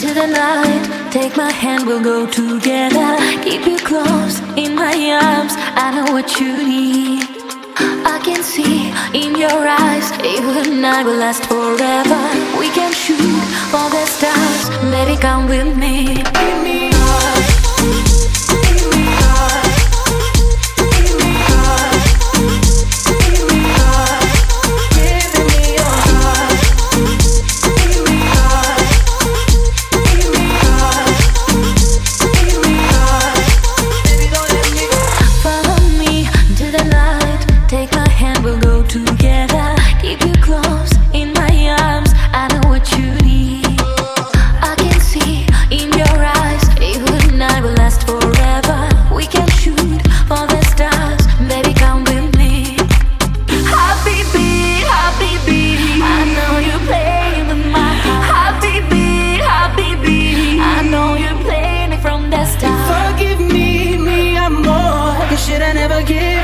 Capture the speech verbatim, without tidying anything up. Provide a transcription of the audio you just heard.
the night. Take my hand, we'll go together. Keep you close in my arms. I know what you need. I can see in your eyes, even night will last forever. We can shoot for the stars. Baby, come with me. Give me heart. Give me heart. Give me heart. Give me heart. Give me your heart. Give me heart. Give me heart. Give me heart. Baby, don't let me go. Follow me to the night. Take my hand, we'll go together. Keep you close in my arms. I know what you need. I can see in your eyes, even night will last forever. We can shoot for the stars. Baby, come with me. Happy beat, happy beat. I know you're playing with my heart. Happy beat, happy beat. I know you're playing it from the start. Forgive me, me, I'm more. You should have never given.